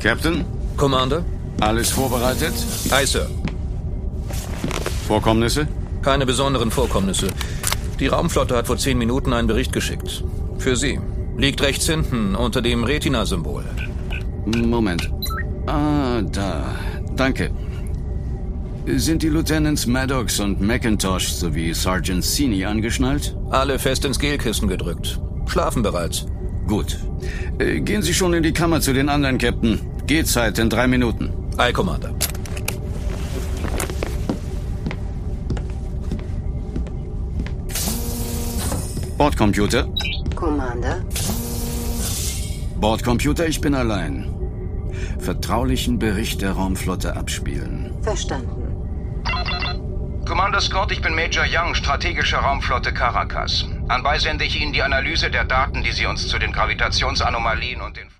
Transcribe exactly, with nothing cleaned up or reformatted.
Captain? Commander? Alles vorbereitet? Aye, Sir. Vorkommnisse? Keine besonderen Vorkommnisse. Die Raumflotte hat vor zehn Minuten einen Bericht geschickt. Für Sie. Liegt rechts hinten unter dem Retina-Symbol. Moment. Ah, da. Danke. Sind die Lieutenants Maddox und McIntosh sowie Sergeant Sini angeschnallt? Alle fest ins Gelkissen gedrückt. Schlafen bereits. Gut. Äh, gehen Sie schon in die Kammer zu den anderen, Captain. Gehzeit in drei Minuten. Aye, Commander. Bordcomputer. Commander. Bordcomputer, ich bin allein. Vertraulichen Bericht der Raumflotte abspielen. Verstanden. Commander Scott, ich bin Major Young, strategische Raumflotte Caracas. Anbei sende ich Ihnen die Analyse der Daten, die Sie uns zu den Gravitationsanomalien und den